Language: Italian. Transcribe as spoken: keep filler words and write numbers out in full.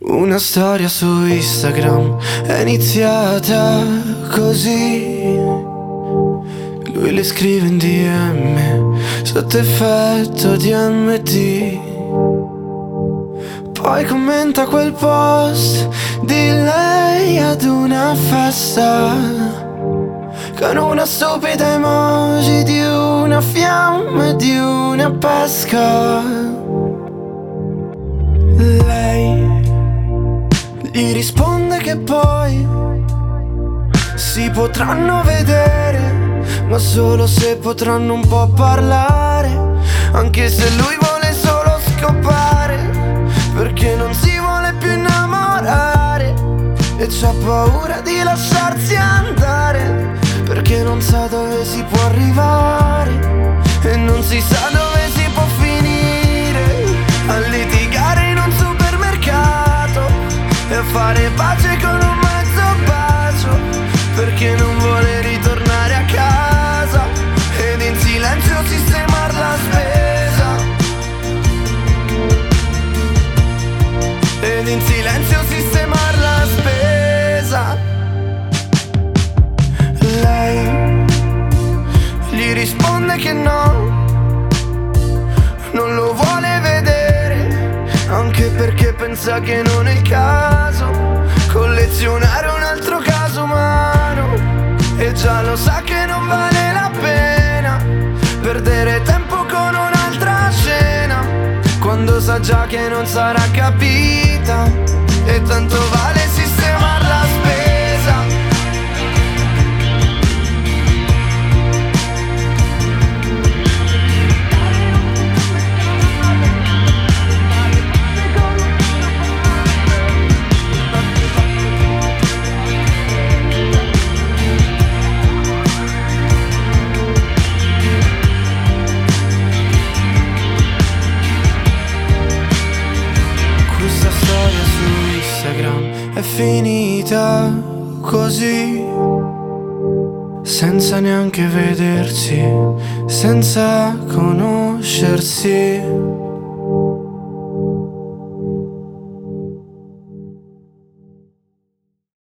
Una storia su Instagram è iniziata così. Lui le scrive in D M sotto effetto di M D. Poi commenta quel post di lei ad una festa con una stupida emoji di una fiamma e di una pesca. Lei gli risponde che poi si potranno vedere, ma solo se potranno un po' parlare, anche se lui vuole solo scopare, perché non si vuole più innamorare e c'ha paura di lasciarsi andare, perché non sa dove si può arrivare e non si sa dove si può finire, a litigare in un supermercato e a fare pace con un mezzo bacio, perché non vuole ritornare a casa ed in silenzio sistemar la spesa, ed in silenzio sistemar la spesa. Lei gli risponde che no, non lo vuole vedere, anche perché pensa che non è il caso collezionare un altro caso umano, e già lo sa che non vale la pena perdere tempo con un'altra scena, quando sa già che non sarà capita e tanto vale sistemar la spesa. È finita così, senza neanche vedersi, senza conoscersi.